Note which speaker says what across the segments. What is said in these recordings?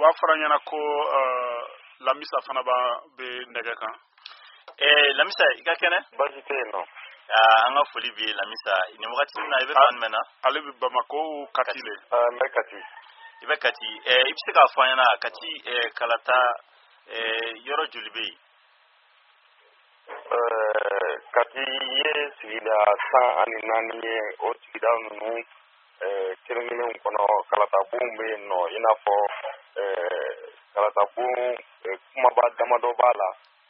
Speaker 1: b'a fɔra ɲɛna ko Lamisa fana bɛ nɛgɛ kan.
Speaker 2: Lamisa i ka kɛnɛ?
Speaker 3: Baasi tɛ yen nɔ.
Speaker 2: An ka foli b'i ye Lamisa. Nin wagati min na i bɛ fan jumɛn na?
Speaker 1: Ale bɛ Bamako Kati le.
Speaker 3: N bɛ Kati.
Speaker 2: I bɛ Kati. I bɛ se k'a fɔ an ɲɛna Kati kalata yɔrɔ joli bɛ yen?
Speaker 3: Kati ye sigida 14 ye. O sigida ninnu kelen kelenw kɔnɔ kalatabonw bɛ yen nɔ i n'a fɔ kalatabon kumaba damadɔ b'a la.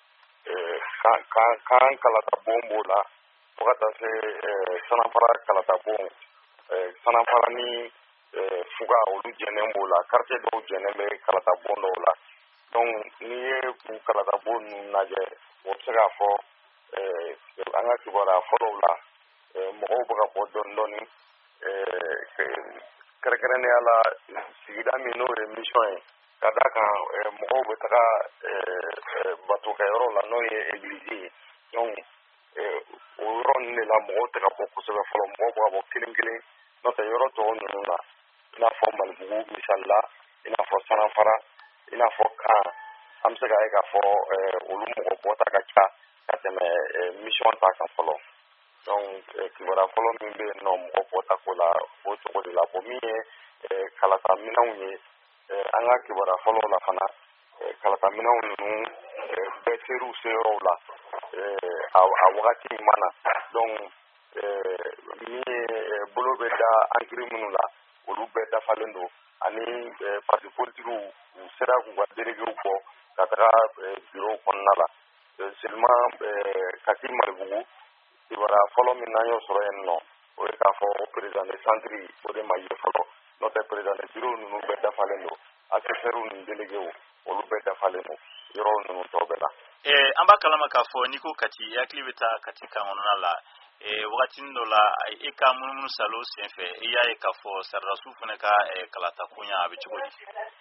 Speaker 3: Kan kalatabon b'o la fo ka taa se Sanafara kalatabon. Sanafara ni Fuga olu jɛnnen b'o la. Quartier dɔw jɛnnen bɛ kalatabon dɔw la. Donc n'i ye k'u kalatabon ninnu lajɛ o bɛ se k'a fɔ an ka kibaruya fɔlɔw la mɔgɔw bɛ ka bɔ dɔɔnin dɔɔnin kɛrɛnkɛrɛnnenya la sigida min n'o ye mission ye ka d'a kan mɔgɔw bɛ taga batokɛyɔrɔ la n'o ye église ye. Donc o yɔrɔ ninnu de la mɔgɔw tɛ ka bɔ kosɛbɛ fɔlɔ mɔgɔw bɛ ka bɔ kelen kelen n'o tɛ yɔrɔ tɔw ninnu na i n'a fɔ Malibugu misali la i n'a fɔ Sanafara i n'a fɔ Kan an bɛ se k'a ye k'a fɔ olu mɔgɔ bɔta ka ca ka tɛmɛ mission ta kan fɔlɔ. Donc kibaruya fɔlɔ min bɛ yen nɔ mɔgɔ bɔta ko la o cogo de la bon min ye kalataminɛnw ye an ka kibaruya fɔlɔw la fana kalataminɛnw ninnu bɛɛ ser'u seyɔrɔw la a wagati ɲuman na. Donc min ye bolo bɛ da ankiri minnu la olu bɛɛ dafalen don ani parti politigiw u sera k'u ka délégués bɔ ka taga bureau kɔnɔna la. Seulement Kati Malibugu kibaruya fɔlɔ min n'an y'o sɔrɔ yen nɔ o ye k'a fɔ président de centre o de ma ye fɔlɔ n'o tɛ président de bureau ninnu bɛɛ dafalen don assesseurs ni délégués olu bɛɛ dafalen don yɔrɔ ninnu tɔ bɛɛ la.
Speaker 2: An b'a kalama k'a fɔ n'i ko Kati i hakili bɛ taa Kati kan kɔnɔna la wagatinin dɔ la i ka munumunu salo senfɛ i y'a ye k'a fɔ Saridasiw fana ka kalata koɲa a bɛ cogo di?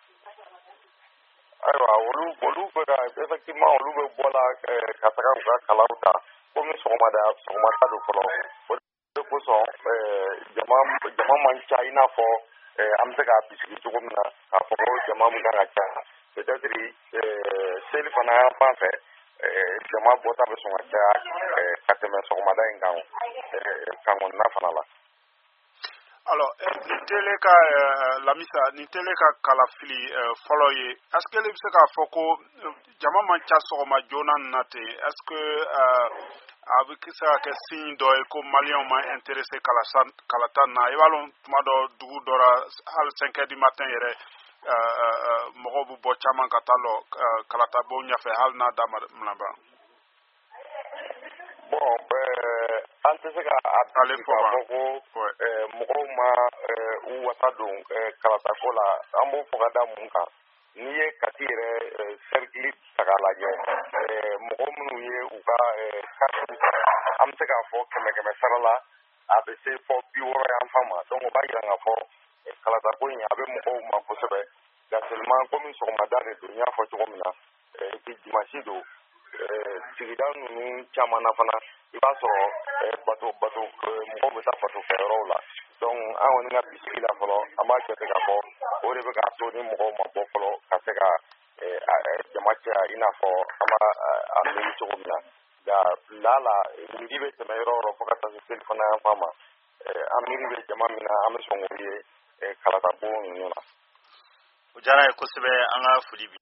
Speaker 3: Ayiwa olu bɛ ka effectivement olu bɛ bɔ la ka taga u ka kalaw ta komi sɔgɔmada don fɔlɔ o de kosɔn jama man ca i n'a fɔ an bɛ se k'a bisigi cogo min na k'a fɔ ko jama min kan ka ca peut-être seli fana yan fan fɛ jama bɔta bɛ sɔn ka caya ka tɛmɛ sɔgɔmada in kan kɔnɔna fana la.
Speaker 1: Alors nin tele ka Lamisa nin tele ka kalafili fɔlɔ ye est-ce que bɛ se k'a fɔ ko jama man ca sɔgɔma joona nin na ten est-ce que a bɛ se ka kɛ signe dɔ ye ko maliyɛnw ma intéressé kalata na i b'a dɔn tuma dɔ dugu dɔ la hali 5 heures du matin yɛrɛ mɔgɔw bɛ bɔ caman ka taa lɔ kalata bon ɲɛfɛ hali n'a daminɛna ban.
Speaker 3: Bon an tɛ se ka ale fɔ k'a fɔ ko mɔgɔw ma u wasa don kalatako la an b'o fɔ ka da mun kan n'i ye Kati yɛrɛ cercle ta k'a lajɛ mɔgɔ minnu ye u ka carte an bɛ se k'a fɔ 100 sara la a bɛ se fɔ 60 yan fan ma donc o b'a jira k'a fɔ kalatako in a bɛ mɔgɔw ma kosɛbɛ nka seulement komi sɔgɔmada de don n y'a fɔ cogo min na dimanche don sigida ninnu caman na fana i b'a sɔrɔ mɔgɔw bɛ taa bato kɛyɔrɔw la donc an kɔni ka bisigi la fɔlɔ an b'a jate k'a fɔ o de bɛ k'a to ni mɔgɔw ma bɔ fɔlɔ ka se ka jama caya i n'a fɔ an b'a miiri cogo min na nka la midi bɛ tɛmɛ yɔrɔ o yɔrɔ fo ka taa se seli fana yan fan ma an miiri bɛ jama min na an bɛ sɔn k'o ye kalatabon ninnu na.
Speaker 2: O diyara ye kosɛbɛ an ka foli bi